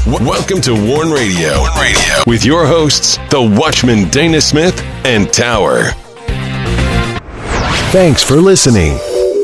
Welcome to Warn Radio. With your hosts, the Watchman Dana Smith and Tower. Thanks for listening.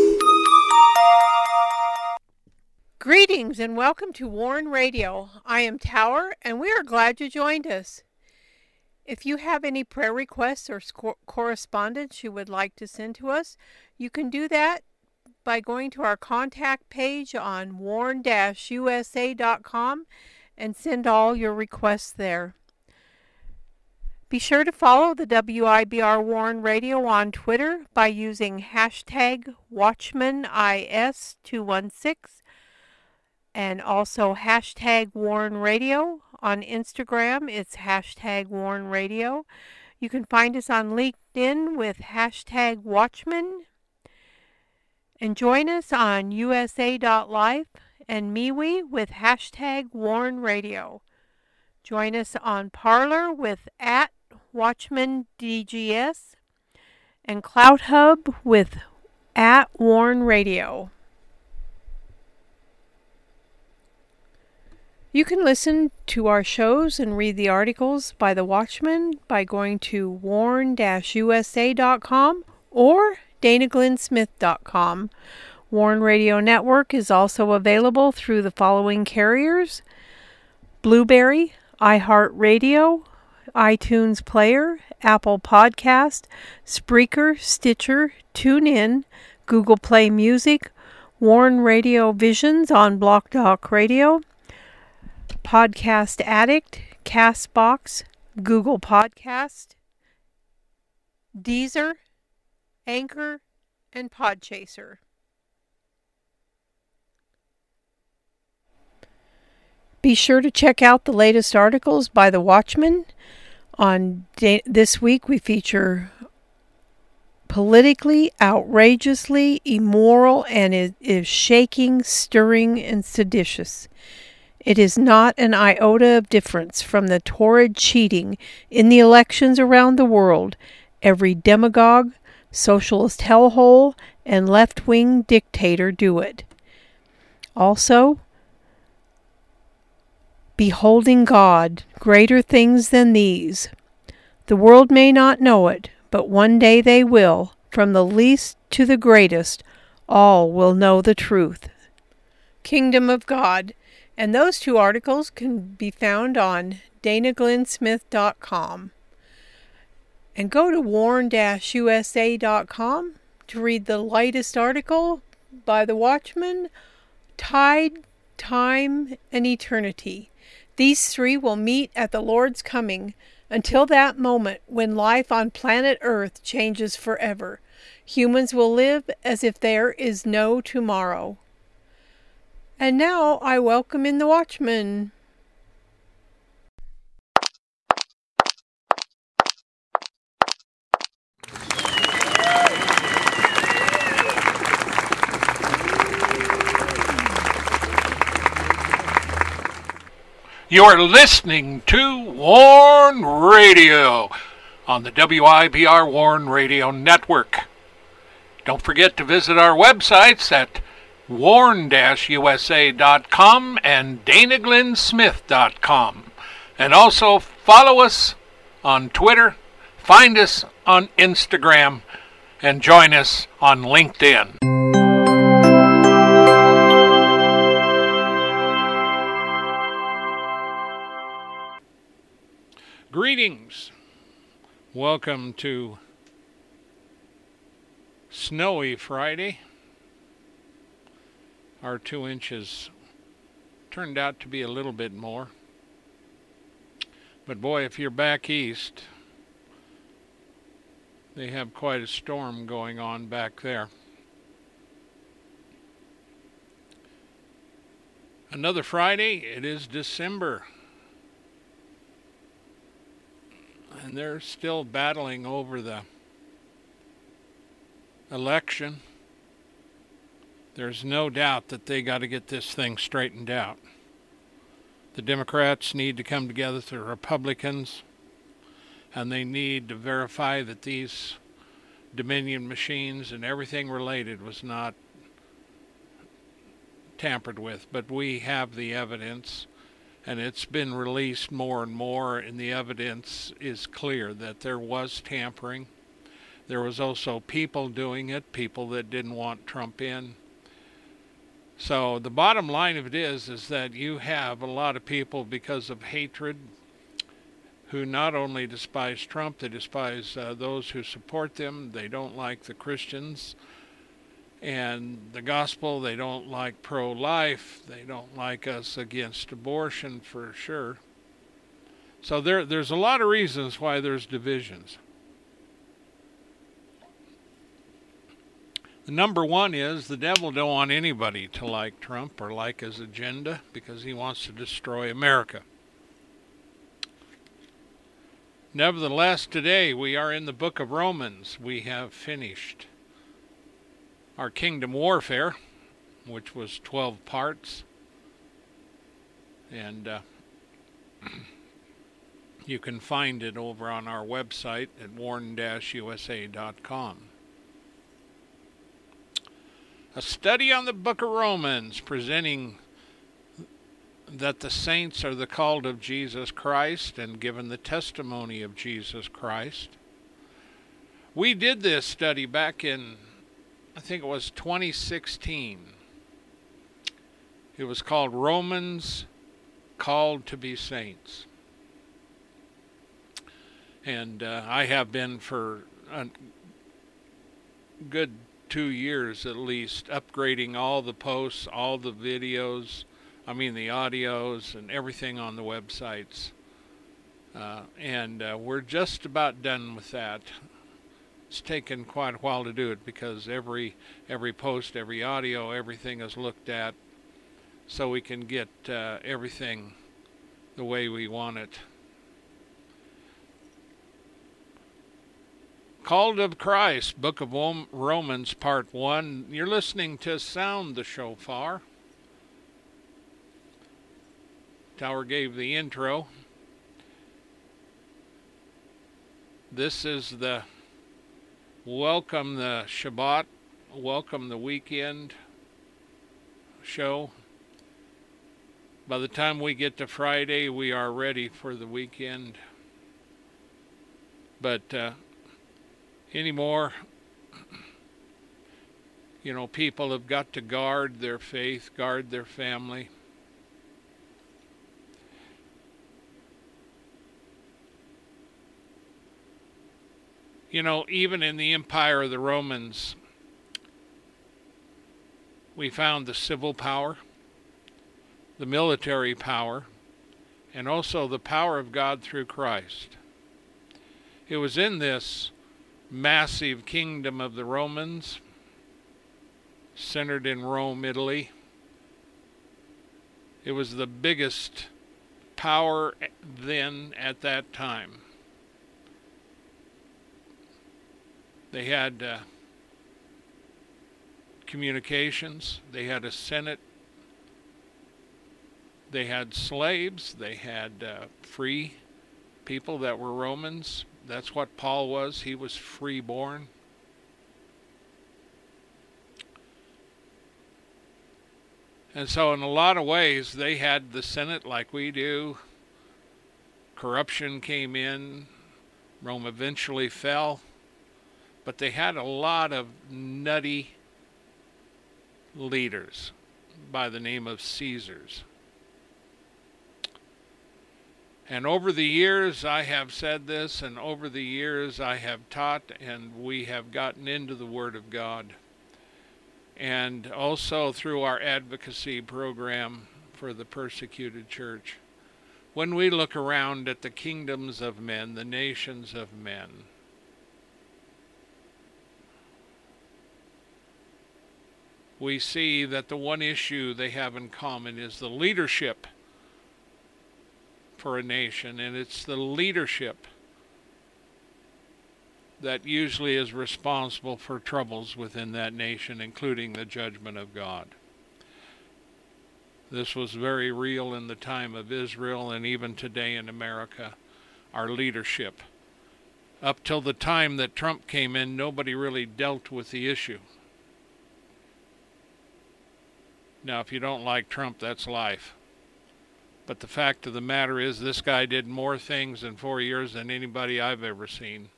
Greetings and welcome to Warn Radio. I am Tower and we are glad you joined us. If you have any prayer requests or correspondence you would like to send to us, you can do that by going to our contact page on warn-usa.com and send all your requests there. Be sure to follow the WIBR Warn Radio on Twitter by using hashtag WatchmanIS216 and also hashtag Warn Radio. On Instagram, it's hashtag Warn Radio. You can find us on LinkedIn with hashtag Watchman. And join us on USA.life and MeWe with hashtag Warn Radio. Join us on Parler with @WatchmanDGS and CloutHub with @Warn Radio. You can listen to our shows and read the articles by the Watchman by going to warn-usa.com or danaglennsmith.com. Warn Radio Network is also available through the following carriers: Blueberry, iHeartRadio, iTunes Player, Apple Podcast, Spreaker, Stitcher, TuneIn, Google Play Music, Warn Radio Visions on Block Talk Radio, Podcast Addict, Castbox, Google Podcast, Deezer, Anchor, and Podchaser. Be sure to check out the latest articles by the Watchman. This week we feature politically, outrageously, immoral, and it is shaking, stirring, and seditious. It is not an iota of difference from the torrid cheating in the elections around the world. Every demagogue, socialist hellhole, and left-wing dictator do it. Also, beholding God, greater things than these. The world may not know it, but one day they will. From the least to the greatest, all will know the truth. Kingdom of God. And those two articles can be found on danaglennsmith.com. And go to warn-usa.com to read the latest article by the Watchman, Tide, Time, and Eternity. These three will meet at the Lord's coming. Until that moment when life on planet Earth changes forever, humans will live as if there is no tomorrow. And now I welcome in the Watchman. You are listening to Warn Radio on the WIBR Warn Radio Network. Don't forget to visit our websites at warn-usa.com and danaglennsmith.com. And also follow us on Twitter, find us on Instagram, and join us on LinkedIn. Greetings. Welcome to Snowy Friday. Our 2 inches turned out to be a little bit more. But boy, if you're back east, they have quite a storm going on back there. Another Friday, it is December. And they're still battling over the election. There's no doubt that they got to get this thing straightened out. The Democrats need to come together with the Republicans, and they need to verify that these Dominion machines and everything related was not tampered with. But we have the evidence, And it's been released more and more, and the evidence is clear that there was tampering. There was also people doing it, people that didn't want Trump in. So the bottom line of it is that you have a lot of people, because of hatred, who not only despise Trump, they despise those who support them. They don't like the Christians and the gospel. They don't like pro-life. They don't like us against abortion, for sure. So there's a lot of reasons why there's divisions. The number one is the devil don't want anybody to like Trump or like his agenda, because he wants to destroy America. Nevertheless, today we are in the book of Romans. We have finished our kingdom warfare, which was 12 parts. And you can find it over on our website at warn-usa.com. A study on the book of Romans, presenting that the saints are the called of Jesus Christ and given the testimony of Jesus Christ. We did this study back in, I think it was 2016. It was called Romans Called to be Saints. And I have been for a good 2 years at least, upgrading all the posts, all the videos, the audios and everything on the websites. And we're just about done with that. It's taken quite a while to do it, because every post, every audio, everything is looked at, so we can get everything the way we want it. Called of Christ, Book of Romans, Part 1. You're listening to Sound the Shofar. Tower gave the intro. This is the welcome the Shabbat, welcome the weekend show. By the time we get to Friday, we are ready for the weekend. But anymore, people have got to guard their faith, guard their family. Even in the empire of the Romans, we found the civil power, the military power, and also the power of God through Christ. It was in this massive kingdom of the Romans, centered in Rome, Italy. It was the biggest power then at that time. They had communications, they had a senate, they had slaves, they had free people that were Romans. That's what Paul was. He was free-born. And so in a lot of ways, they had the Senate like we do. Corruption came in. Rome eventually fell. But they had a lot of nutty leaders by the name of Caesars. And over the years I have said this, and over the years I have taught, and we have gotten into the Word of God. And also through our advocacy program for the persecuted church. When we look around at the kingdoms of men, the nations of men, we see that the one issue they have in common is the leadership for a nation, and it's the leadership that usually is responsible for troubles within that nation, including the judgment of God. This was very real in the time of Israel, and even today in America, our leadership. Up till the time that Trump came in, nobody really dealt with the issue. Now, if you don't like Trump, that's life. But the fact of the matter is, this guy did more things in 4 years than anybody I've ever seen.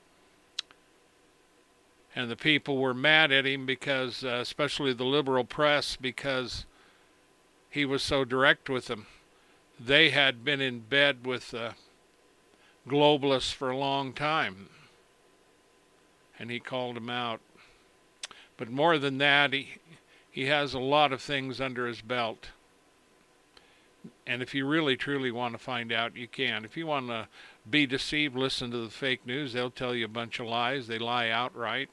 And the people were mad at him because, especially the liberal press, because he was so direct with them. They had been in bed with globalists for a long time, and he called them out. But more than that, he has a lot of things under his belt. And if you really, truly want to find out, you can. If you want to be deceived, listen to the fake news. They'll tell you a bunch of lies. They lie outright.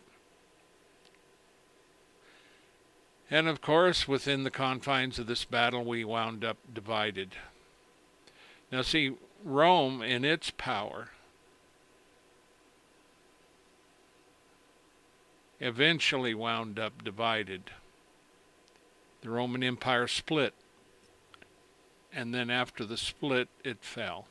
And of course, within the confines of this battle, we wound up divided. Now see, Rome in its power eventually wound up divided. The Roman Empire split, and then after the split, it fell.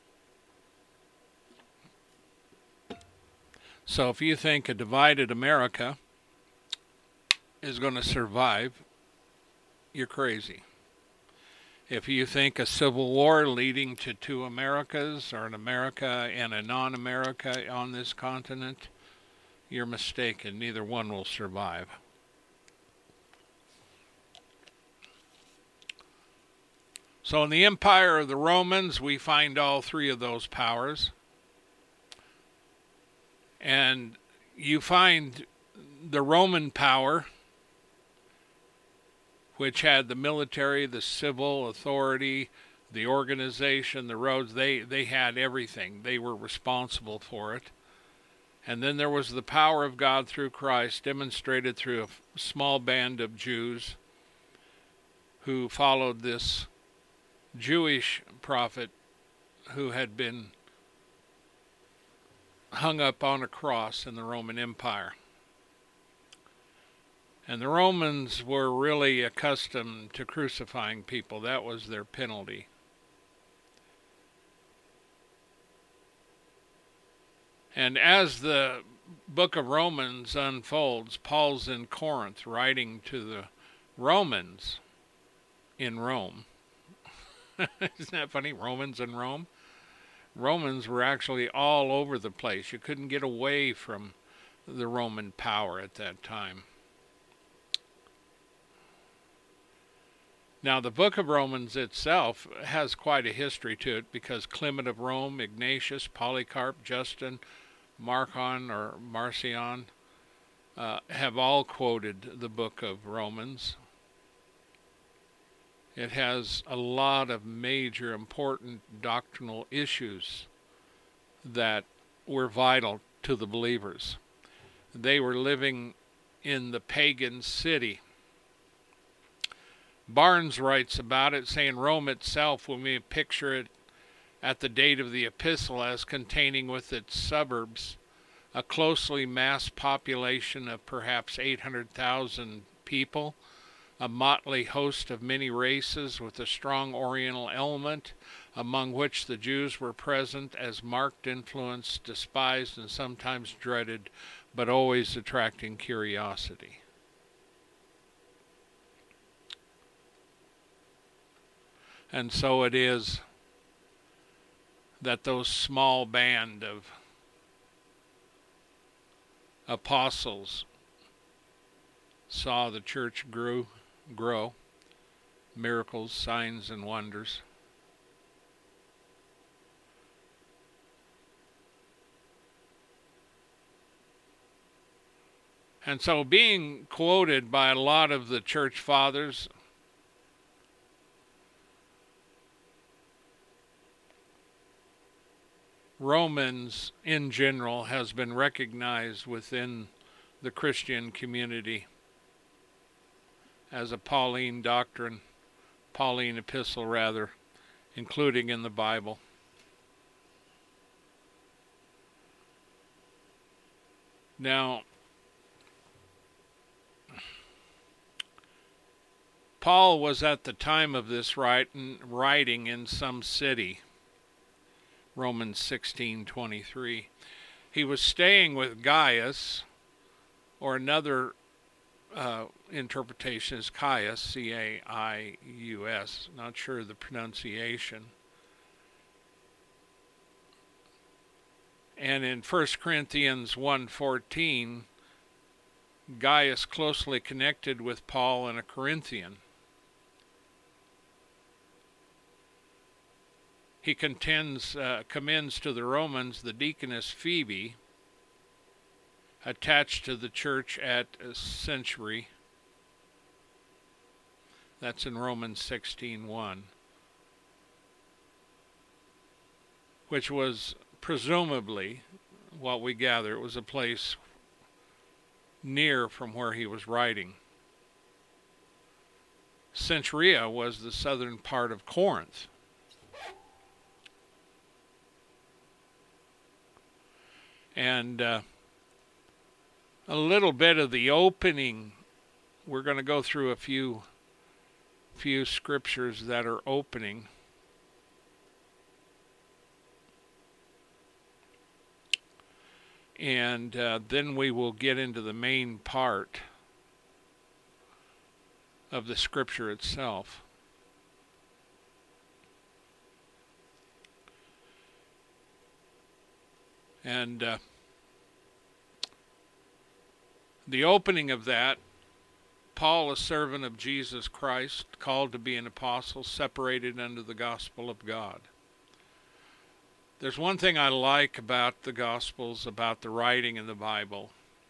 So if you think a divided America is going to survive, you're crazy. If you think a civil war leading to two Americas, or an America and a non-America on this continent, you're mistaken. Neither one will survive. So in the empire of the Romans, we find all three of those powers. And you find the Roman power, which had the military, the civil authority, the organization, the roads. They had everything. They were responsible for it. And then there was the power of God through Christ, demonstrated through a small band of Jews who followed this Jewish prophet who had been hung up on a cross in the Roman Empire. And the Romans were really accustomed to crucifying people. That was their penalty. And as the book of Romans unfolds, Paul's in Corinth writing to the Romans in Rome. Isn't that funny? Romans in Rome? Romans were actually all over the place. You couldn't get away from the Roman power at that time. Now, the book of Romans itself has quite a history to it because Clement of Rome, Ignatius, Polycarp, Justin, Marcion have all quoted the book of Romans. It has a lot of major, important doctrinal issues that were vital to the believers. They were living in the pagan city. Barnes writes about it, saying Rome itself, when we picture it at the date of the epistle as containing with its suburbs a closely massed population of perhaps 800,000 people, a motley host of many races with a strong Oriental element, among which the Jews were present as marked influence, despised and sometimes dreaded, but always attracting curiosity. And so it is that those small band of apostles saw the church grow, miracles, signs, and wonders. And so being quoted by a lot of the church fathers, Romans in general has been recognized within the Christian community as a Pauline doctrine, Pauline epistle rather, including in the Bible. Now, Paul was at the time of this writing in some city, Romans 16:23. He was staying with Gaius, or another interpretation is Caius, C-A-I-U-S. Not sure of the pronunciation. And in 1 Corinthians 1:14, Gaius closely connected with Paul and a Corinthian. He commends to the Romans the deaconess Phoebe, attached to the church at Cenchreae. That's in Romans 16:1, which was presumably, what we gather, it was a place near from where he was writing. Cenchreae was the southern part of Corinth. And a little bit of the opening, we're going to go through a few scriptures that are opening. And then we will get into the main part of the scripture itself. And the opening of that, Paul, a servant of Jesus Christ, called to be an apostle, separated unto the gospel of God. There's one thing I like about the Gospels, about the writing in the Bible,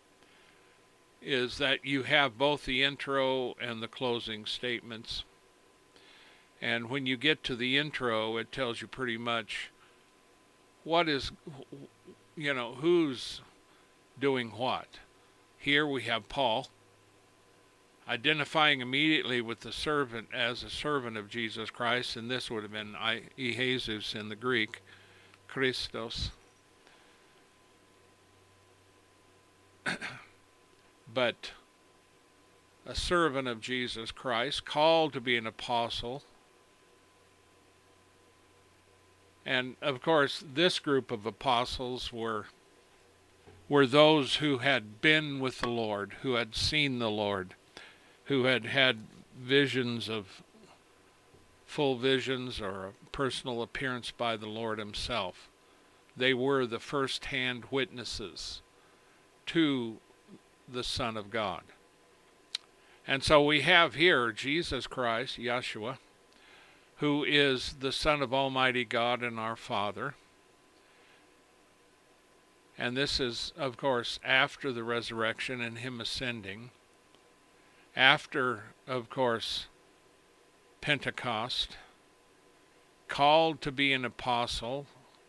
is that you have both the intro and the closing statements. And when you get to the intro, it tells you pretty much what is, who's doing what. Here we have Paul identifying immediately with the servant as a servant of Jesus Christ, and this would have been Jesus in the Greek, Christos. But a servant of Jesus Christ, called to be an apostle. And of course, this group of apostles were those who had been with the Lord, who had seen the Lord, who had had visions of full visions or a personal appearance by the Lord himself. They were the first-hand witnesses to the Son of God. And so we have here Jesus Christ, Yeshua, who is the Son of Almighty God and our Father. And this is, of course, after the resurrection and him ascending. After, of course, Pentecost, called to be an apostle,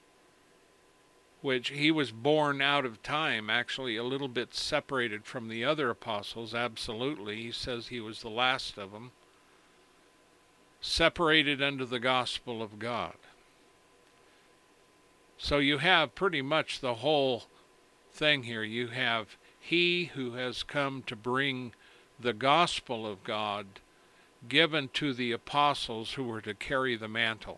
which he was born out of time, actually a little bit separated from the other apostles, absolutely. He says he was the last of them, separated unto the gospel of God. So you have pretty much the whole thing here. You have he who has come to bring the gospel of God given to the apostles who were to carry the mantle,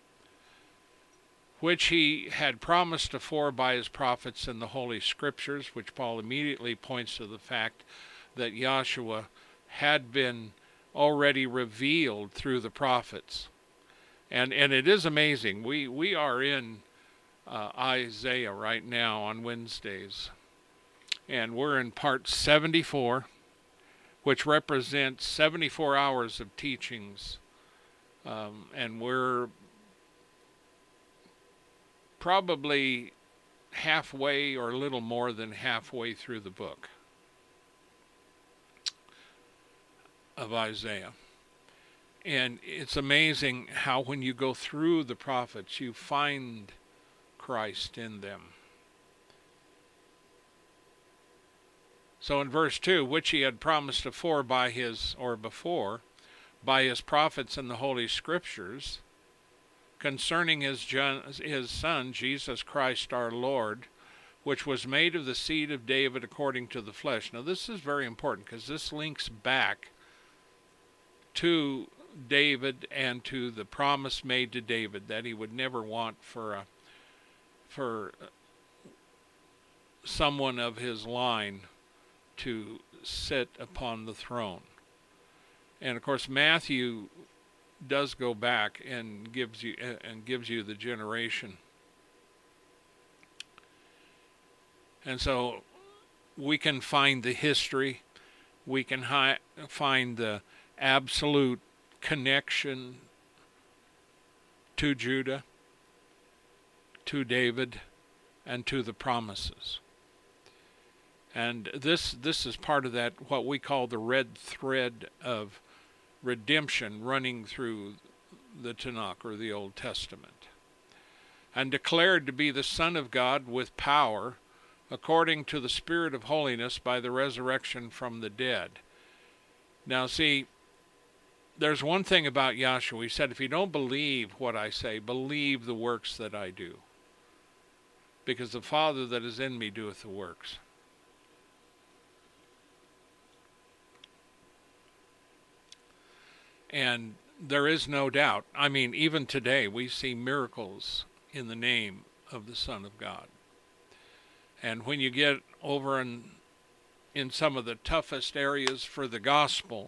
which he had promised afore by his prophets in the Holy Scriptures, which Paul immediately points to the fact that Yahshua had been already revealed through the prophets. And it is amazing. We are in Isaiah right now on Wednesdays, and we're in part 74, which represents 74 hours of teachings, and we're probably halfway or a little more than halfway through the book of Isaiah. And it's amazing how when you go through the prophets, you find Christ in them. So in verse 2, which he had promised before by his prophets in the Holy Scriptures, concerning his Son, Jesus Christ our Lord, which was made of the seed of David according to the flesh. Now this is very important because this links back to David and to the promise made to David that he would never want for someone of his line to sit upon the throne. And of course, Matthew does go back and gives you the generation. And so we can find the history, we can find the absolute connection to Judah, to David, and to the promises. And this is part of that, what we call the red thread of redemption running through the Tanakh, or the Old Testament. And declared to be the Son of God with power, according to the Spirit of holiness, by the resurrection from the dead. Now see, there's one thing about Yahshua. He said, if you don't believe what I say, believe the works that I do. Because the Father that is in me doeth the works. And there is no doubt. I mean, even today we see miracles in the name of the Son of God. And when you get over in some of the toughest areas for the gospel,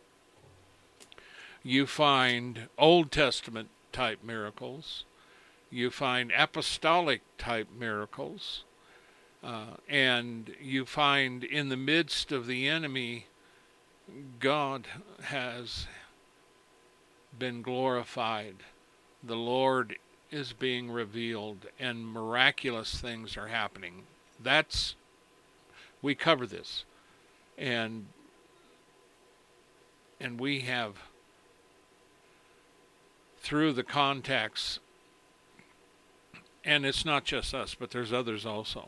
you find Old Testament type miracles, you find apostolic type miracles, and you find in the midst of the enemy, God has been glorified. The Lord is being revealed, and miraculous things are happening. We cover this, and we have, through the contacts, and it's not just us, but there's others also.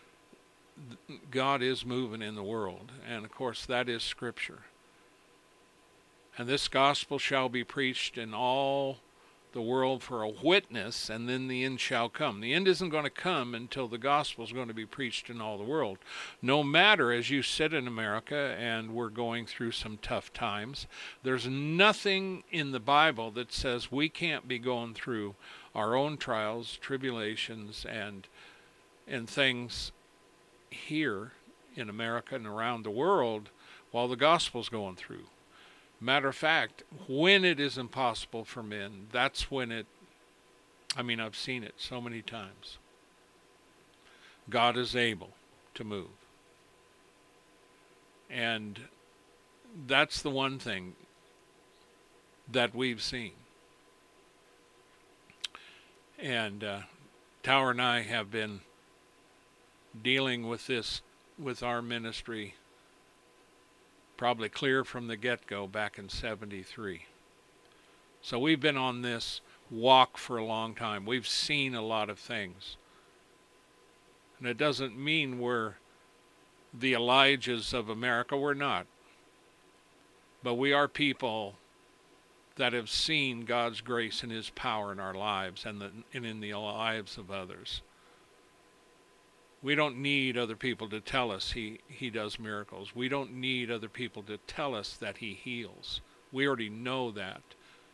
God is moving in the world, and of course that is Scripture. And this gospel shall be preached in all the world for a witness, and then the end shall come. The end isn't going to come until the gospel is going to be preached in all the world. No matter, as you sit in America, and we're going through some tough times, there's nothing in the Bible that says we can't be going through our own trials, tribulations, and things here in America and around the world while the gospel's going through. Matter of fact, when it is impossible for men, that's when I've seen it so many times. God is able to move. And that's the one thing that we've seen. And Tower and I have been dealing with this, with our ministry, probably clear from the get-go back in 73. So we've been on this walk for a long time. We've seen a lot of things. And it doesn't mean we're the Elijahs of America. We're not. But we are people that have seen God's grace and His power in our lives and in the lives of others. We don't need other people to tell us he does miracles. We don't need other people to tell us that He heals. We already know that.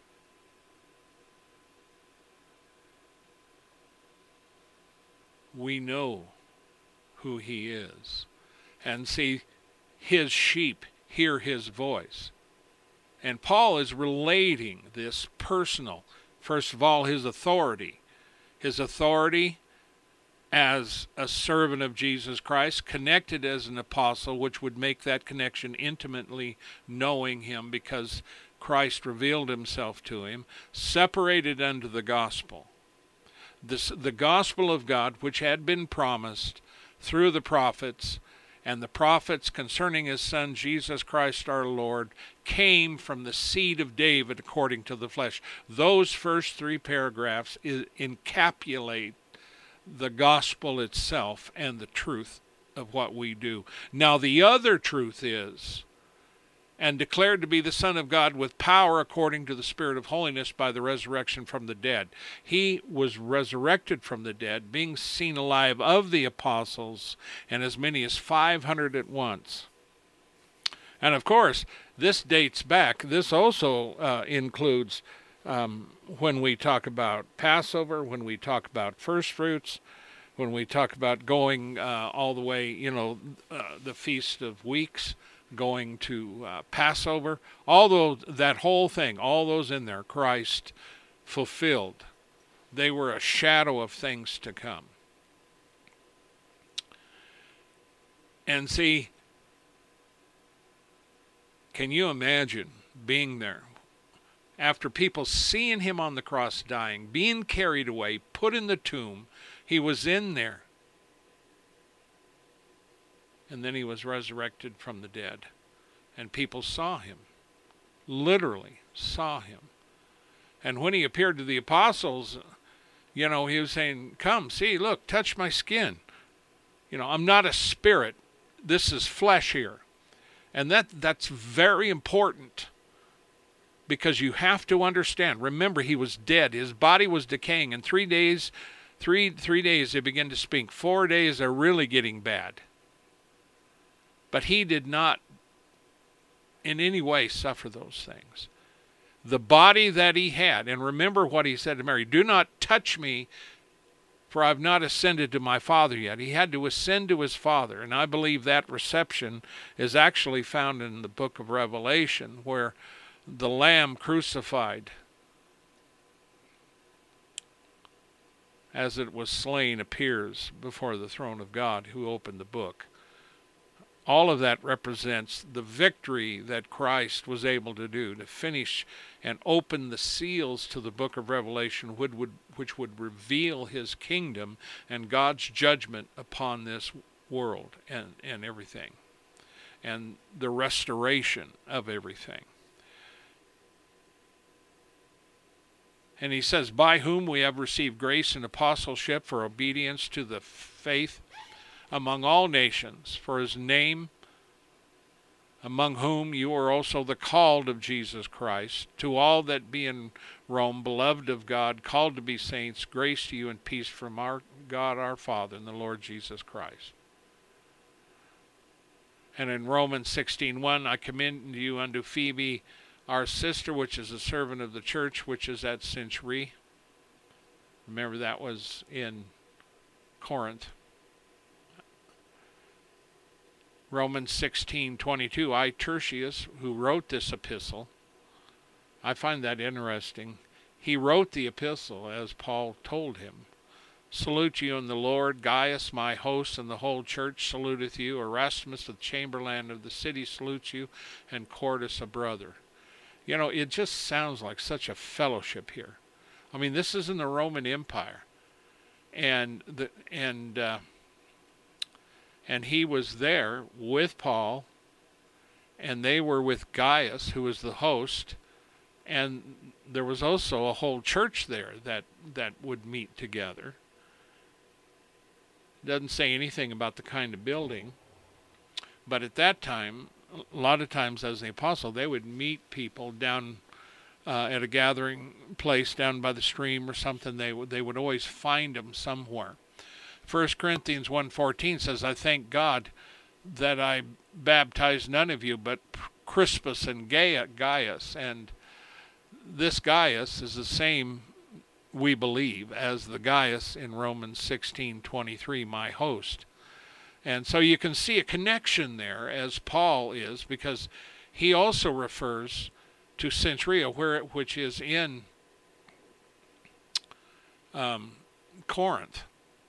We know who He is. And see, His sheep hear His voice. And Paul is relating this personal. First of all, His authority. His authority as a servant of Jesus Christ, connected as an apostle, which would make that connection intimately knowing Him because Christ revealed Himself to him, separated unto the gospel. The gospel of God, which had been promised through the prophets, and the prophets concerning His Son, Jesus Christ our Lord, came from the seed of David according to the flesh. Those first 3 paragraphs encapsulate the gospel itself and the truth of what we do. Now the other truth is, and declared to be the Son of God with power according to the Spirit of holiness by the resurrection from the dead. He was resurrected from the dead, being seen alive of the apostles, and as many as 500 at once. And of course, this dates back. This also includes when we talk about Passover, when we talk about first fruits, when we talk about going all the way, the Feast of Weeks, going to Passover, all those, that whole thing, all those in there, Christ fulfilled. They were a shadow of things to come. And see, can you imagine being there after people seeing him on the cross dying, being carried away, put in the tomb? He was in there. And then he was resurrected from the dead. And people saw him, literally saw him. And when he appeared to the apostles, he was saying, come, see, look, touch my skin. I'm not a spirit. This is flesh here. And that's very important, because you have to understand. Remember, he was dead. His body was decaying. In 3 days, three days they begin to speak. 4 days are really getting bad. But he did not in any way suffer those things. The body that he had, and remember what he said to Mary, do not touch me, for I've not ascended to my Father yet. He had to ascend to his Father, and I believe that reception is actually found in the book of Revelation, where the Lamb crucified as it was slain appears before the throne of God, who opened the book. All of that represents the victory that Christ was able to do, to finish and open the seals to the book of Revelation, which would reveal his kingdom and God's judgment upon this world and everything, and the restoration of everything. And he says, by whom we have received grace and apostleship for obedience to the faith among all nations, for his name, among whom you are also the called of Jesus Christ, to all that be in Rome, beloved of God, called to be saints, grace to you and peace from our God our Father and the Lord Jesus Christ. And in Romans 16:1, I commend you unto Phoebe, our sister, which is a servant of the church, which is at Cenchrea. Remember, that was in Corinth. Romans 16:22, I, Tertius, who wrote this epistle, I find that interesting. He wrote the epistle as Paul told him. Salute you in the Lord. Gaius, my host, and the whole church saluteth you. Erasmus, the chamberlain of the city, salutes you, and Quartus, a brother. It just sounds like such a fellowship here. I mean, this is in the Roman Empire, and he was there with Paul, and they were with Gaius, who was the host, and there was also a whole church there that would meet together. It doesn't say anything about the kind of building, but at that time, a lot of times as the apostle, they would meet people down at a gathering place down by the stream or something. They would always find them somewhere. 1 Corinthians 1:14 says, I thank God that I baptized none of you but Crispus and Gaius. And this Gaius is the same, we believe, as the Gaius in Romans 16:23, my host. And so you can see a connection there, as Paul is, because he also refers to Cenchrea, which is in Corinth.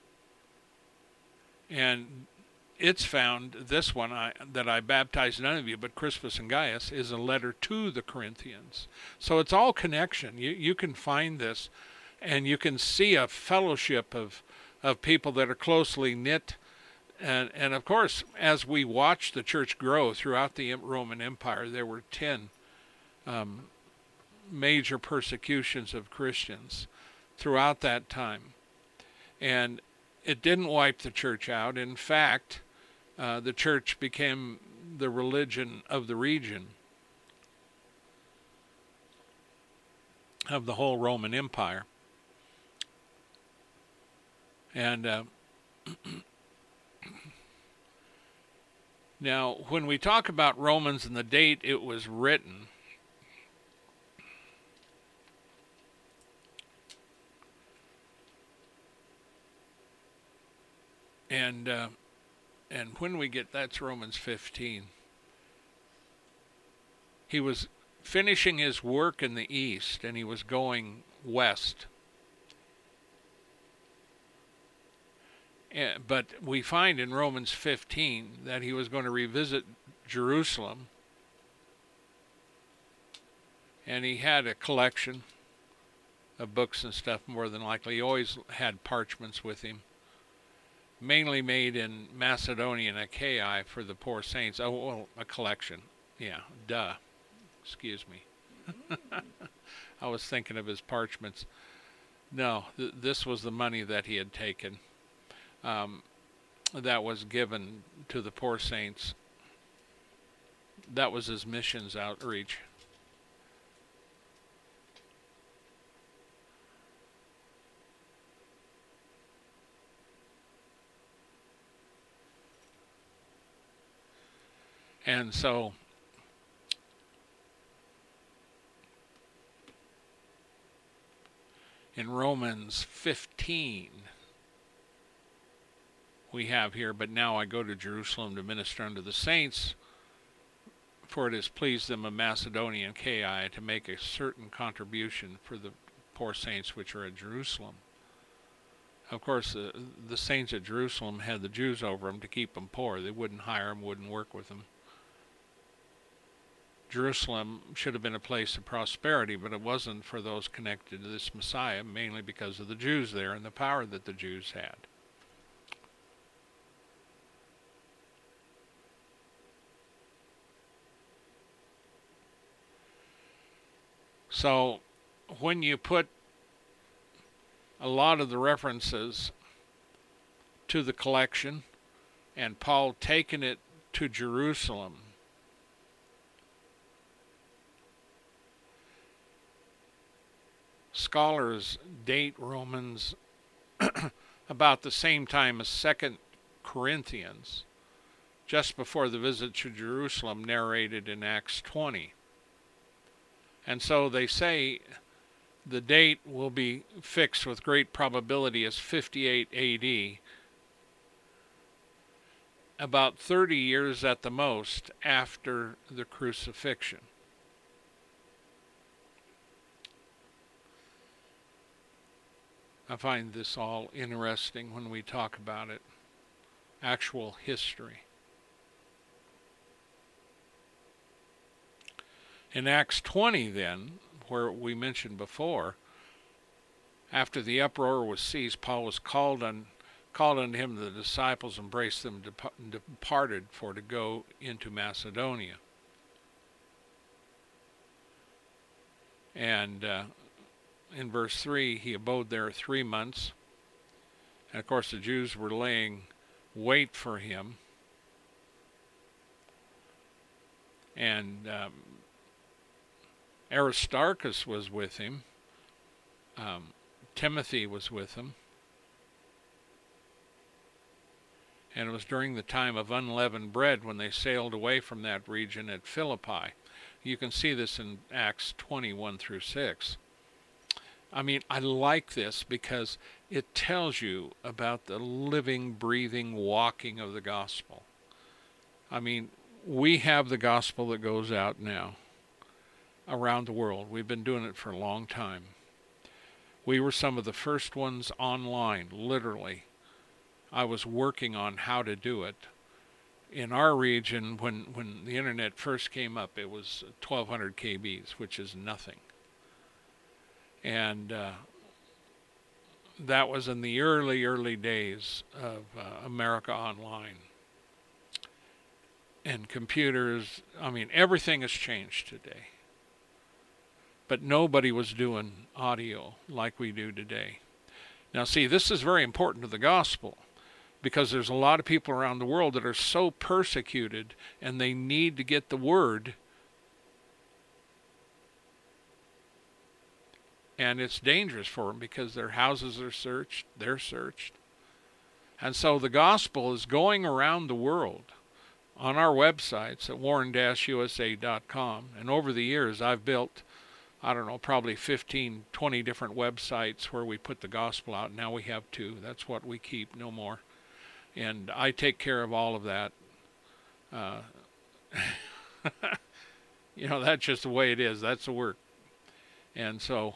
And it's found, this one, that I baptized none of you, but Crispus and Gaius, is a letter to the Corinthians. So it's all connection. You can find this, and you can see a fellowship of people that are closely knit. And of course, as we watch the church grow throughout the Roman Empire, there were 10 major persecutions of Christians throughout that time. And it didn't wipe the church out. In fact, the church became the religion of the region, of the whole Roman Empire. And now, when we talk about Romans and the date it was written, and when we get, that's Romans 15. he was finishing his work in the east, and he was going west. But we find in Romans 15 that he was going to revisit Jerusalem, and he had a collection of books and stuff, more than likely. He always had parchments with him, mainly made in Macedonia and Achaia for the poor saints. Oh, well, a collection. Yeah, duh. Excuse me. I was thinking of his parchments. No, this was the money that he had taken. That was given to the poor saints. That was his missions outreach. And so in Romans 15, we have here, but now I go to Jerusalem to minister unto the saints, for it has pleased them of Macedonia and Achaia to make a certain contribution for the poor saints which are at Jerusalem. Of course, the saints at Jerusalem had the Jews over them to keep them poor. They wouldn't hire them, wouldn't work with them. Jerusalem should have been a place of prosperity, but it wasn't for those connected to this Messiah, mainly because of the Jews there and the power that the Jews had. So when you put a lot of the references to the collection and Paul taking it to Jerusalem, scholars date Romans about the same time as 2 Corinthians, just before the visit to Jerusalem narrated in Acts 20. And so they say the date will be fixed with great probability as 58 AD, about 30 years at the most after the crucifixion. I find this all interesting when we talk about it, actual history. In Acts 20 then, where we mentioned before, after the uproar was ceased, Paul was called unto him, the disciples embraced them, departed for to go into Macedonia. And in verse 3, he abode there 3 months. And of course the Jews were laying wait for him. And Aristarchus was with him. Timothy was with him. And it was during the time of unleavened bread when they sailed away from that region at Philippi. You can see this in Acts 21 through 6. I mean, I like this because it tells you about the living, breathing, walking of the gospel. I mean, we have the gospel that goes out now around the world. We've been doing it for a long time. We were some of the first ones online, literally. I was working on how to do it. In our region, when the internet first came up, it was 1,200 kbs, which is nothing. And that was in the early days of America Online. And computers, I mean, everything has changed today. But nobody was doing audio like we do today. Now see, this is very important to the gospel, because there's a lot of people around the world that are so persecuted and they need to get the word. And it's dangerous for them because their houses are searched, they're searched. And so the gospel is going around the world on our websites at warren-usa.com. And over the years, I've built, I don't know, probably 15, 20 different websites where we put the gospel out. Now we have 2. That's what we keep, no more. And I take care of all of that. That's just the way it is. That's the work. And so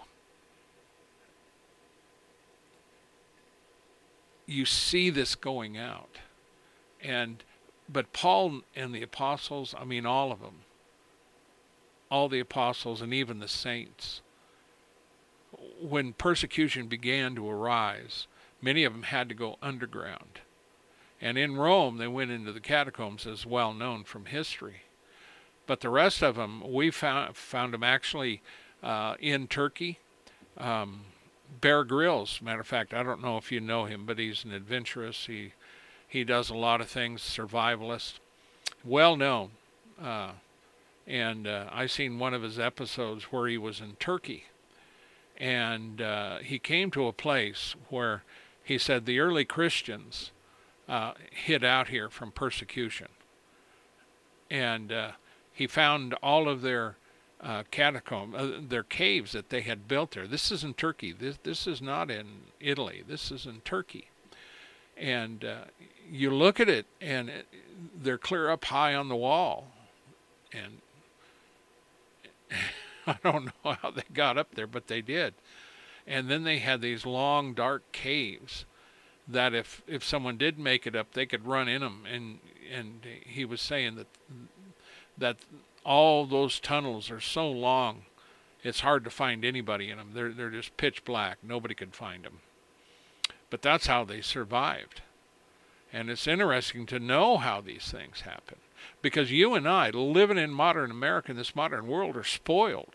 you see this going out. But Paul and the apostles, all of them, all the apostles and even the saints, when persecution began to arise, many of them had to go underground. And in Rome, they went into the catacombs, as well known from history. But the rest of them, we found them actually in Turkey. Bear Grylls, matter of fact, I don't know if you know him, but he's an adventurous. He does a lot of things, survivalist, well known. And I seen one of his episodes where he was in Turkey. And he came to a place where he said the early Christians hid out here from persecution. And he found all of their their caves that they had built there. This is in Turkey. This is not in Italy. This is in Turkey. And you look at it, and they're clear up high on the wall. And I don't know how they got up there, but they did. And then they had these long, dark caves that if someone did make it up, they could run in them. And he was saying that all those tunnels are so long, it's hard to find anybody in them. They're just pitch black. Nobody could find them. But that's how they survived. And it's interesting to know how these things happen. Because you and I, living in modern America, in this modern world, are spoiled.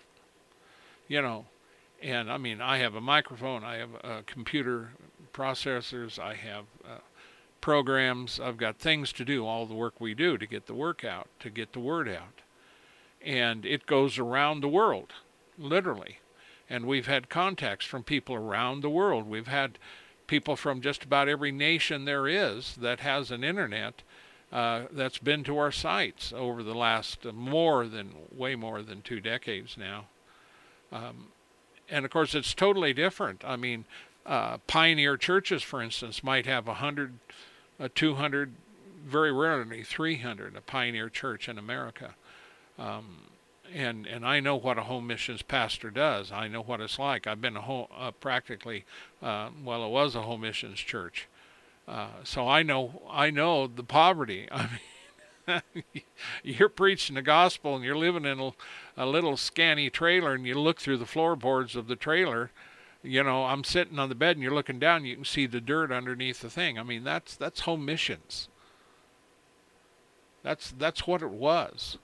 And I have a microphone, I have computer processors, I have programs, I've got things to do, all the work we do to get the work out, to get the word out. And it goes around the world, literally. And we've had contacts from people around the world. We've had people from just about every nation there is that has an internet that's been to our sites over the last way more than 2 decades now. And of course, it's totally different. Pioneer churches, for instance, might have 100, 200, very rarely 300, a pioneer church in America. And I know what a home missions pastor does. I know what it's like. I've been it was a home missions church. So I know the poverty. You're preaching the gospel and you're living in a little scanty trailer, and you look through the floorboards of the trailer. I'm sitting on the bed and you're looking down, you can see the dirt underneath the thing. That's home missions. That's what it was.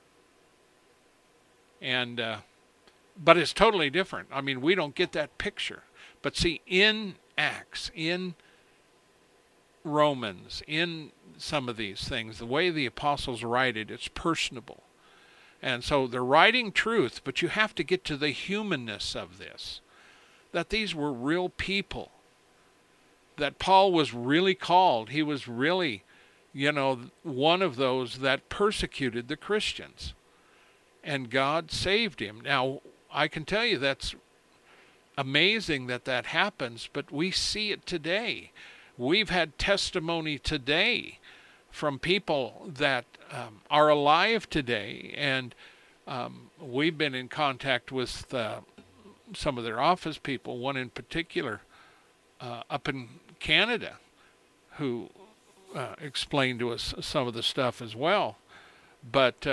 And but it's totally different. We don't get that picture. But see, in Acts, in Romans, in some of these things, the way the apostles write it, it's personable. And so they're writing truth, but you have to get to the humanness of this. That these were real people. That Paul was really called. He was really, one of those that persecuted the Christians. And God saved him. Now, I can tell you that's amazing that happens, but we see it today. We've had testimony today from people that are alive today, and we've been in contact with some of their office people, one in particular up in Canada, who explained to us some of the stuff as well. But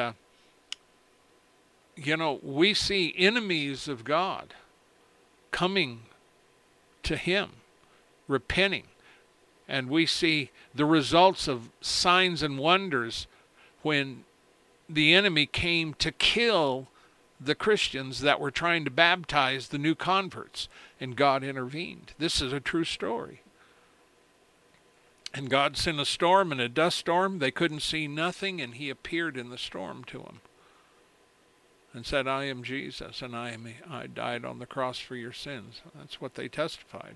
we see enemies of God coming to him, repenting. And we see the results of signs and wonders when the enemy came to kill the Christians that were trying to baptize the new converts, and God intervened. This is a true story. And God sent a storm and a dust storm. They couldn't see nothing, and he appeared in the storm to them and said, "I am Jesus, and I died on the cross for your sins." That's what they testified.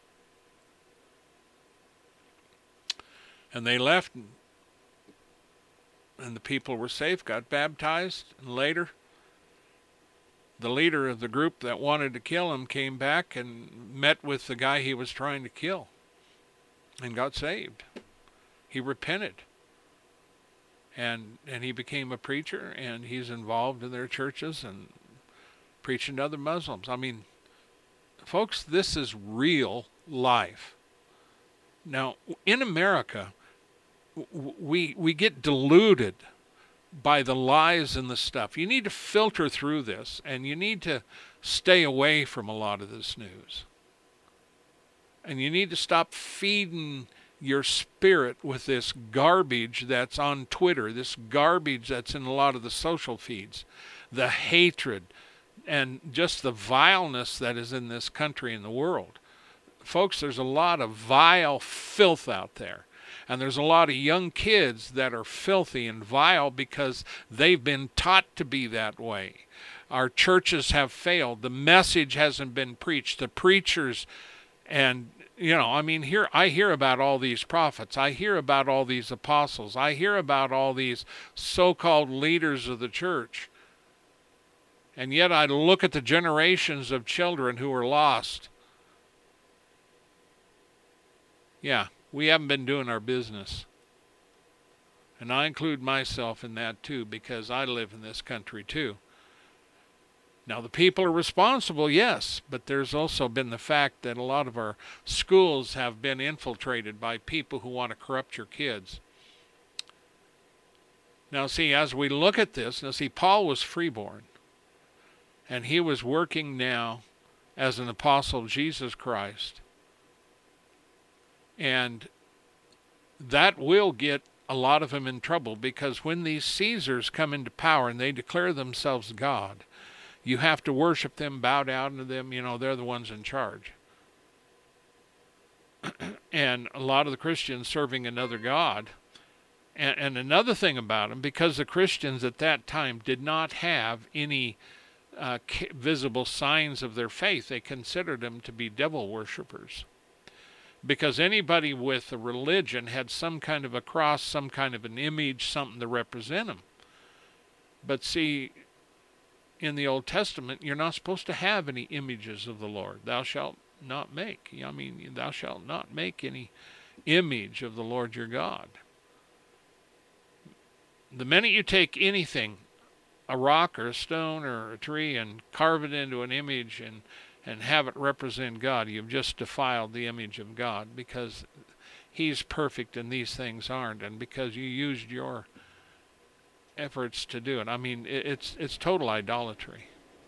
And they left, and the people were safe, got baptized, and later the leader of the group that wanted to kill him came back and met with the guy he was trying to kill and got saved. He repented. And he became a preacher, and he's involved in their churches and preaching to other Muslims. I mean, folks, this is real life. Now, in America, we get deluded by the lies and the stuff. You need to filter through this, and you need to stay away from a lot of this news. And you need to stop feeding your spirit with this garbage that's on Twitter, this garbage that's in a lot of the social feeds, the hatred, and just the vileness that is in this country and the world. Folks, there's a lot of vile filth out there. And there's a lot of young kids that are filthy and vile because they've been taught to be that way. Our churches have failed. The message hasn't been preached. The preachers, and I hear about all these prophets. I hear about all these apostles. I hear about all these so-called leaders of the church. And yet I look at the generations of children who are lost. Yeah, we haven't been doing our business. And I include myself in that too, because I live in this country too. Now, the people are responsible, yes, but there's also been the fact that a lot of our schools have been infiltrated by people who want to corrupt your kids. Now, see, as we look at this, Paul was freeborn, and he was working now as an apostle of Jesus Christ. And that will get a lot of them in trouble, because when these Caesars come into power and they declare themselves God, you have to worship them, bow down to them. They're the ones in charge. And a lot of the Christians serving another god. And another thing about them, because the Christians at that time did not have any visible signs of their faith, they considered them to be devil worshippers. Because anybody with a religion had some kind of a cross, some kind of an image, something to represent them. But see, in the Old Testament, you're not supposed to have any images of the Lord. Thou shalt not make. Thou shalt not make any image of the Lord your God. The minute you take anything, a rock or a stone or a tree, and carve it into an image and have it represent God, you've just defiled the image of God, because He's perfect and these things aren't, and because you used your efforts to do it. It's total idolatry.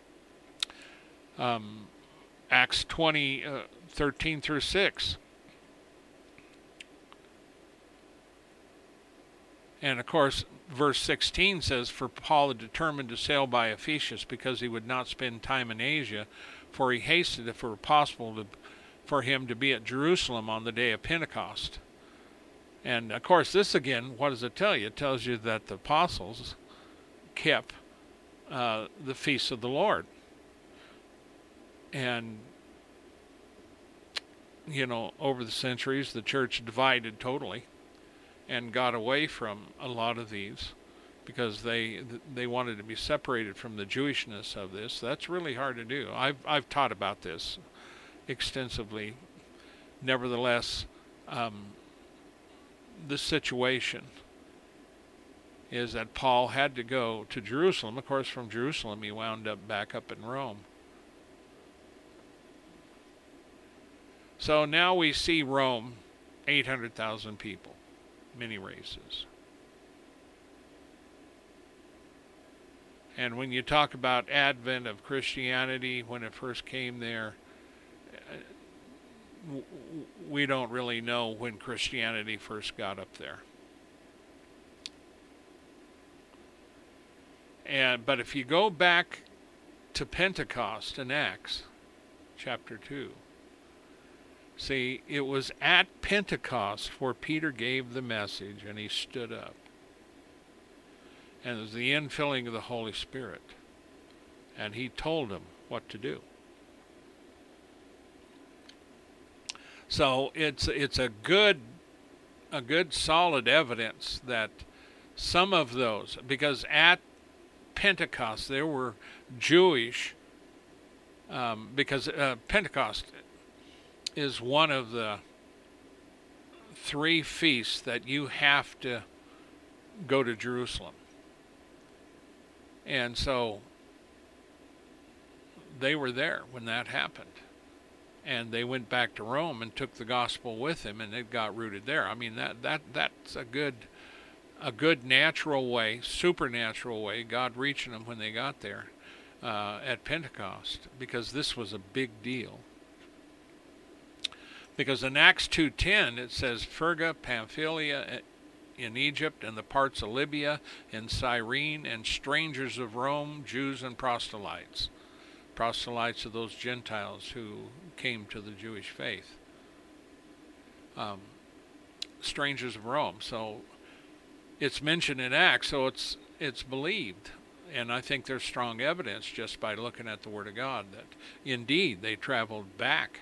Acts 20, 13 through 6. And of course, verse 16 says, "For Paul had determined to sail by Ephesus, because he would not spend time in Asia, for he hasted, if it were possible, for him to be at Jerusalem on the day of Pentecost." And of course, this again, what does it tell you? It tells you that the apostles kept the feasts of the Lord. And, over the centuries, the church divided totally and got away from a lot of these, because they wanted to be separated from the Jewishness of this. That's really hard to do. I've taught about this extensively. Nevertheless, the situation is that Paul had to go to Jerusalem. Of course, from Jerusalem he wound up back up in Rome. So now we see Rome, 800,000 people, many races. And when you talk about advent of Christianity, when it first came there, we don't really know when Christianity first got up there. But if you go back to Pentecost in Acts chapter 2, see, it was at Pentecost where Peter gave the message and he stood up. And it was the infilling of the Holy Spirit. And he told them what to do. So it's a good solid evidence that some of those, because at Pentecost there were Jewish, because Pentecost is one of the 3 feasts that you have to go to Jerusalem. And so they were there when that happened. And they went back to Rome and took the gospel with them, and it got rooted there. I mean, that's a good natural way, supernatural way, God reaching them when they got there at Pentecost, because this was a big deal. Because in Acts 2:10 it says, Phrygia, Pamphylia in Egypt, and the parts of Libya and Cyrene, and strangers of Rome, Jews and proselytes. Proselytes of those Gentiles who came to the Jewish faith. Strangers of Rome. So it's mentioned in Acts, so it's believed. And I think there's strong evidence just by looking at the Word of God that indeed they traveled back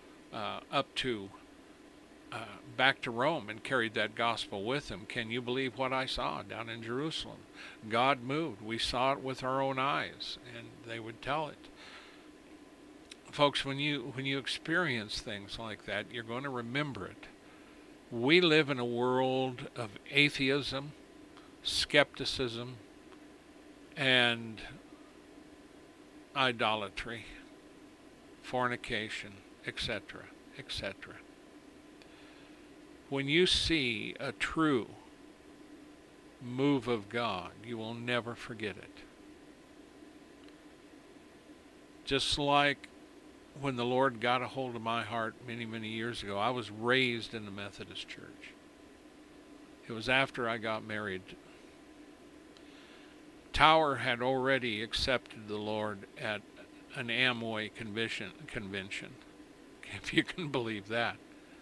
back to Rome and carried that gospel with them. Can you believe what I saw down in Jerusalem? God moved. We saw it with our own eyes, and they would tell it. Folks, when you experience things like that, you're going to remember it. We live in a world of atheism, skepticism, and idolatry, fornication, etc., etc. When you see a true move of God, you will never forget it. Just like when the Lord got a hold of my heart many, many years ago, I was raised in the Methodist Church. It was after I got married. Tower had already accepted the Lord at an Amway convention, if you can believe that.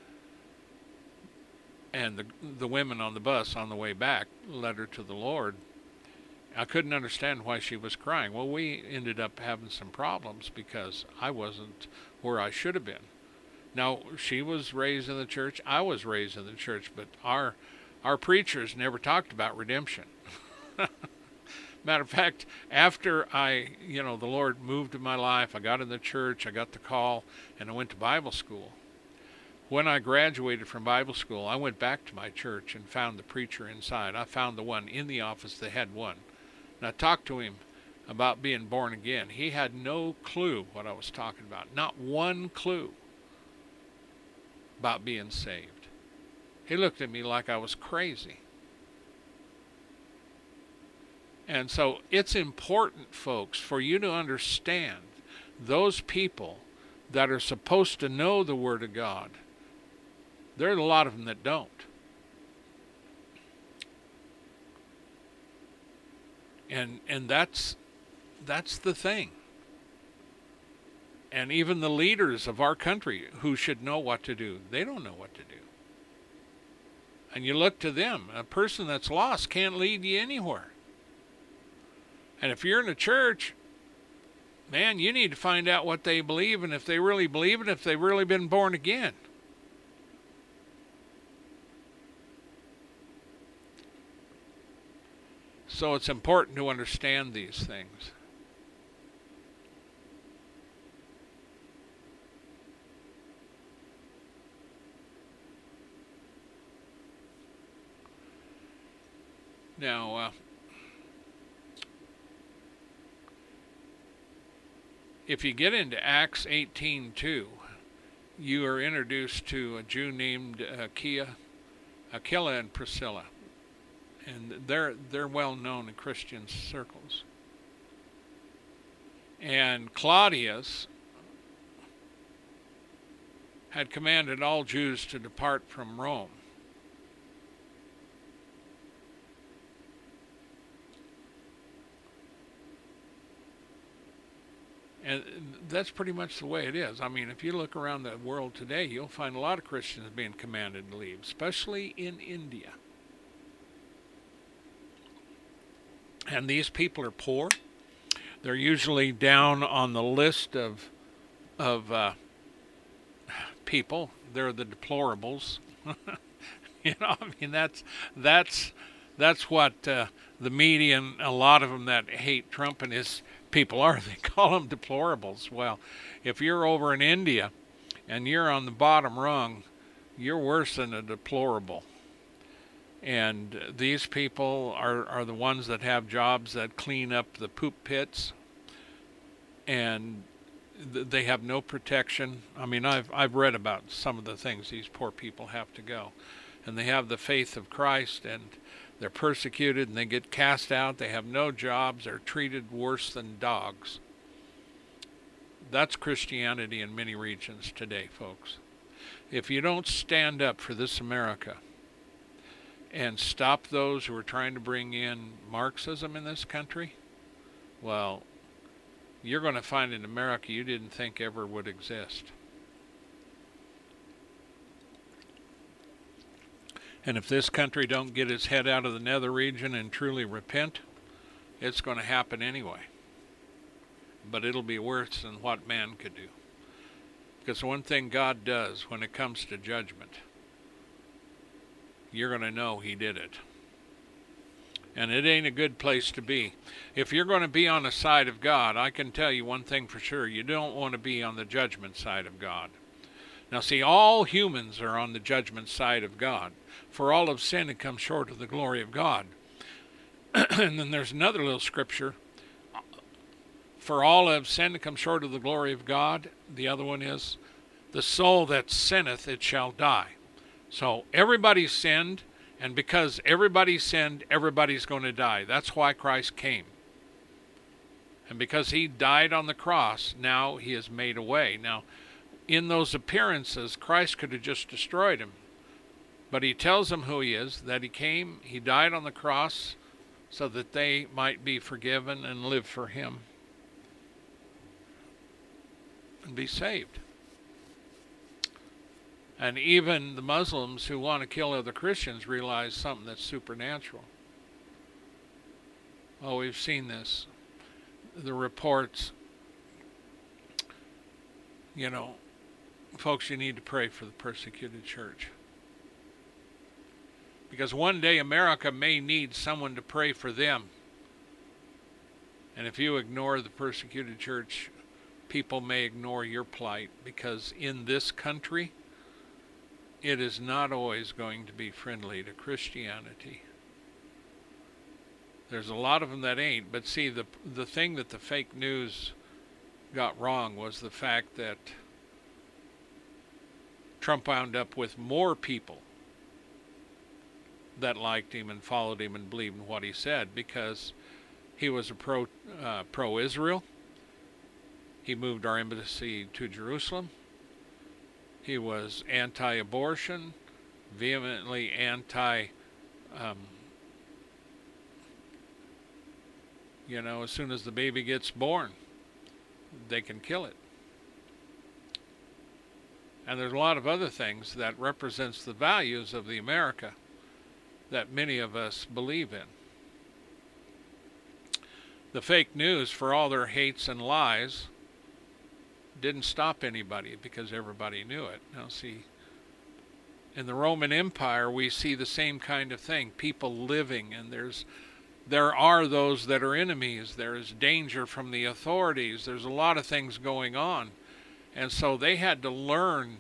And the women on the bus on the way back led her to the Lord. I couldn't understand why she was crying. Well, we ended up having some problems because I wasn't where I should have been. Now, she was raised in the church, I was raised in the church, but our preachers never talked about redemption. Matter of fact, after the Lord moved in my life, I got in the church, I got the call, and I went to Bible school. When I graduated from Bible school, I went back to my church and found the preacher inside. I found the one in the office that had one. And I talked to him about being born again. He had no clue what I was talking about. Not one clue about being saved. He looked at me like I was crazy. And so it's important, folks, for you to understand those people that are supposed to know the Word of God. There are a lot of them that don't. And that's the thing. And even the leaders of our country who should know what to do, they don't know what to do. And you look to them. A person that's lost can't lead you anywhere. And if you're in a church, man, you need to find out what they believe, and if they really believe it, if they've really been born again. So it's important to understand these things. Now, if you get into Acts 18:2, you are introduced to a Jew named Aquila and Priscilla. And they're well known in Christian circles. And Claudius had commanded all Jews to depart from Rome. And that's pretty much the way it is. I mean, if you look around the world today, you'll find a lot of Christians being commanded to leave, especially in India. And these people are poor. They're usually down on the list of people. They're the deplorables. I mean, that's what the media and a lot of them that hate Trump and his people are. They call them deplorables. Well, if you're over in India and you're on the bottom rung, you're worse than a deplorable. And these people are the ones that have jobs that clean up the poop pits, and they have no protection. I mean, I've read about some of the things these poor people have to go. And they have the faith of Christ, and they're persecuted, and they get cast out. They have no jobs. They're treated worse than dogs. That's Christianity in many regions today, folks. If you don't stand up for this America and stop those who are trying to bring in Marxism in this country, well, you're going to find an America you didn't think ever would exist. And if this country don't get its head out of the nether region and truly repent, it's going to happen anyway. But it'll be worse than what man could do. Because one thing God does when it comes to judgment, you're going to know he did it. And it ain't a good place to be. If you're going to be on the side of God, I can tell you one thing for sure. You don't want to be on the judgment side of God. Now see, all humans are on the judgment side of God. For all have sinned and come short of the glory of God. And then there's another little scripture. For all have sinned and come short of the glory of God. The other one is, the soul that sinneth, it shall die. So everybody sinned, and because everybody sinned, everybody's going to die. That's why Christ came. And because he died on the cross, now he has made a way. Now, in those appearances, Christ could have just destroyed him. But he tells them who he is, that he came, he died on the cross, so that they might be forgiven and live for him and be saved. And even the Muslims who want to kill other Christians realize something that's supernatural. Oh, we've seen this. The reports, folks, you need to pray for the persecuted church. Because one day America may need someone to pray for them. And if you ignore the persecuted church, people may ignore your plight, because in this country, it is not always going to be friendly to Christianity. There's a lot of them that ain't. But see, the thing that the fake news got wrong was the fact that Trump wound up with more people that liked him and followed him and believed in what he said, because he was a pro-Israel. He moved our embassy to Jerusalem. He was anti-abortion, vehemently as soon as the baby gets born, they can kill it. And there's a lot of other things that represents the values of the America that many of us believe in. The fake news, for all their hates and lies, didn't stop anybody, because everybody knew it. Now see, in the Roman Empire, we see the same kind of thing. People living, and there are those that are enemies. There is danger from the authorities. There's a lot of things going on. And so they had to learn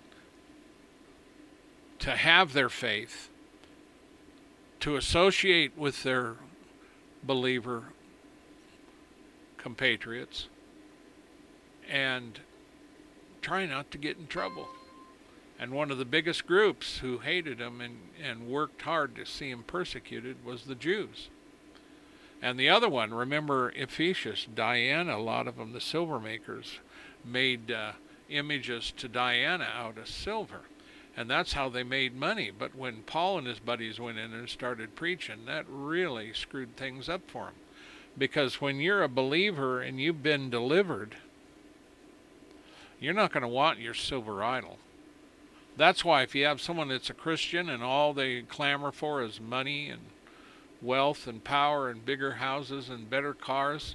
to have their faith, to associate with their believer compatriots, and try not to get in trouble. And one of the biggest groups who hated him and worked hard to see him persecuted was the Jews. And the other one, remember Ephesus, Diana, a lot of them, the silver makers, made images to Diana out of silver. And that's how they made money. But when Paul and his buddies went in and started preaching, that really screwed things up for them. Because when you're a believer and you've been delivered, you're not going to want your silver idol. That's why if you have someone that's a Christian and all they clamor for is money and wealth and power and bigger houses and better cars,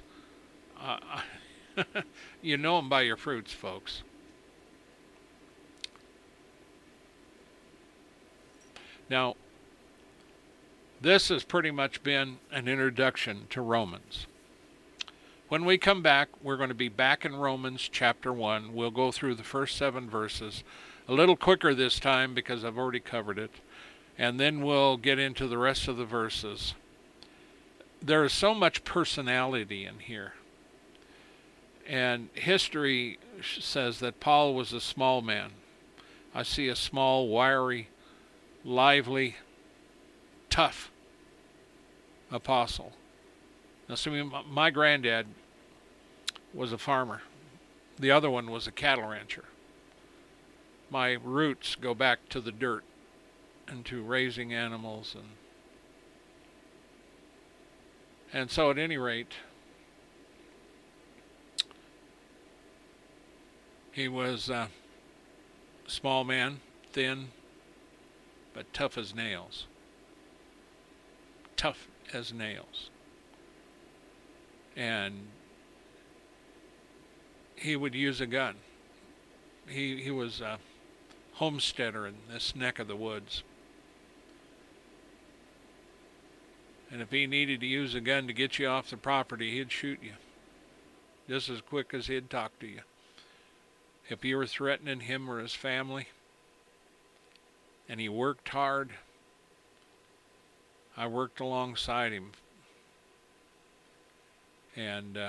you know them by your fruits, folks. Now, this has pretty much been an introduction to Romans. When we come back, we're going to be back in Romans chapter 1. We'll go through the first 7 verses, a little quicker this time because I've already covered it. and then we'll get into the rest of the verses. There is so much personality in here. And history says that Paul was a small man. I see a small, wiry, lively, tough apostle. Now, my granddad was a farmer. The other one was a cattle rancher. My roots go back to the dirt and to raising animals. And so at any rate, he was a small man, thin, but tough as nails. Tough as nails. And he would use a gun. He was a homesteader in this neck of the woods. And if he needed to use a gun to get you off the property, he'd shoot you. Just as quick as he'd talk to you. If you were threatening him or his family, and he worked hard, I worked alongside him. And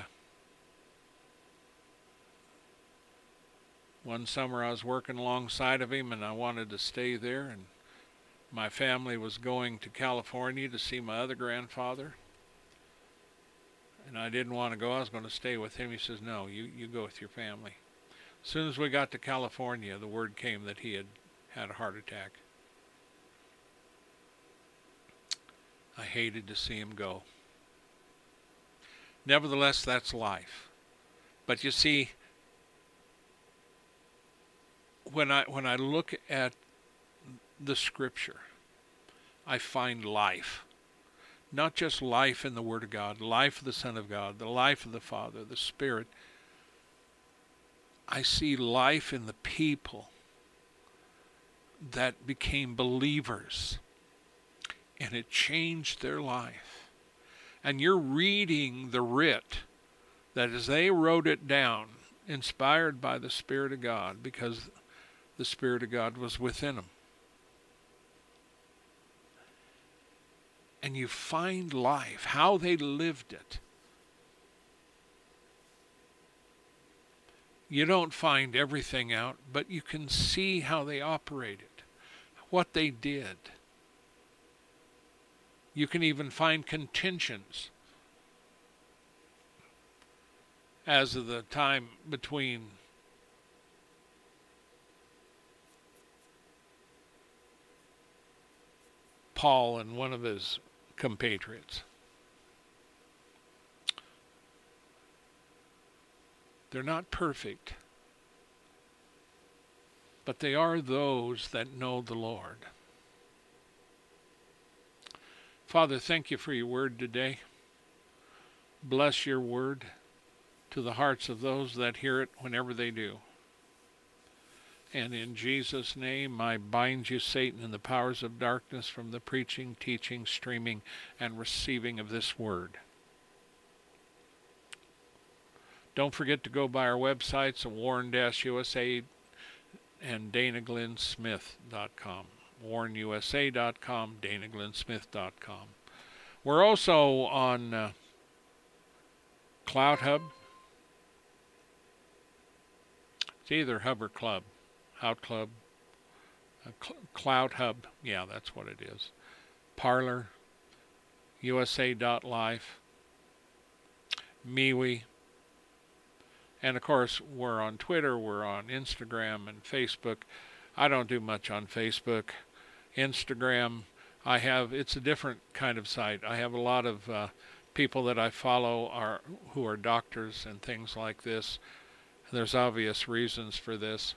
one summer I was working alongside of him, and I wanted to stay there, and my family was going to California to see my other grandfather. And I didn't want to go. I was going to stay with him. He says, no, you go with your family. As soon as we got to California, the word came that he had had a heart attack. I hated to see him go. Nevertheless, that's life. But you see, when I look at the Scripture, I find life. Not just life in the Word of God, life of the Son of God, the life of the Father, the Spirit. I see life in the people that became believers, and it changed their life. And you're reading the writ that as they wrote it down, inspired by the Spirit of God, because the Spirit of God was within them. And you find life, how they lived it. You don't find everything out, but you can see how they operated, what they did. You can even find contentions as of the time between Paul and one of his compatriots. They're not perfect, but they are those that know the Lord. Father, thank you for your word today. Bless your word to the hearts of those that hear it whenever they do. And in Jesus' name, I bind you, Satan, and the powers of darkness from the preaching, teaching, streaming, and receiving of this word. Don't forget to go by our websites at Warren-USA and DanaGlennSmith.com. WarrenUSA.com, DanaGlennSmith.com. We're also on CloutHub. It's either Hub or Club. Outclub. CloutHub. Yeah, that's what it is. Parler. USA.life. MeWe. And of course, we're on Twitter, we're on Instagram and Facebook. I don't do much on Facebook. Instagram, it's a different kind of site. I have a lot of people that I follow who are doctors and things like this. There's obvious reasons for this.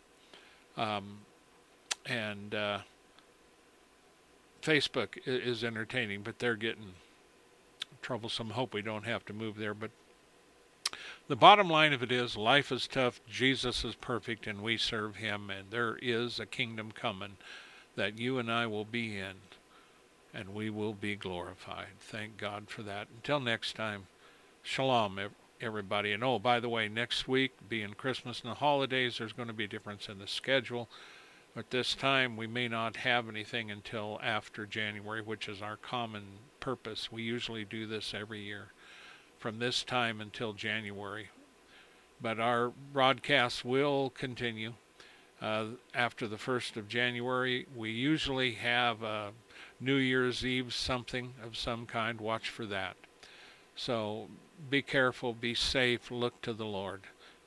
Facebook is entertaining, but they're getting troublesome. Hope we don't have to move there, but the bottom line of it is, life is tough, Jesus is perfect, and we serve him, and there is a kingdom coming that you and I will be in, and we will be glorified. Thank God for that. Until next time, shalom, everybody. And by the way, next week, being Christmas and the holidays, there's going to be a difference in the schedule. But this time we may not have anything until after January, which is our common purpose. We usually do this every year from this time until January. But our broadcasts will continue after the 1st of January. We usually have a New Year's Eve something of some kind. Watch for that. So be careful, be safe, look to the Lord,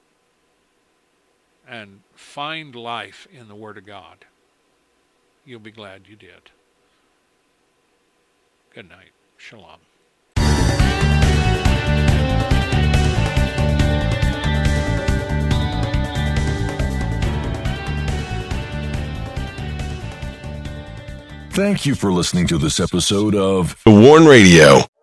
and find life in the Word of God. You'll be glad you did. Good night. Shalom. Thank you for listening to this episode of The Warn Radio.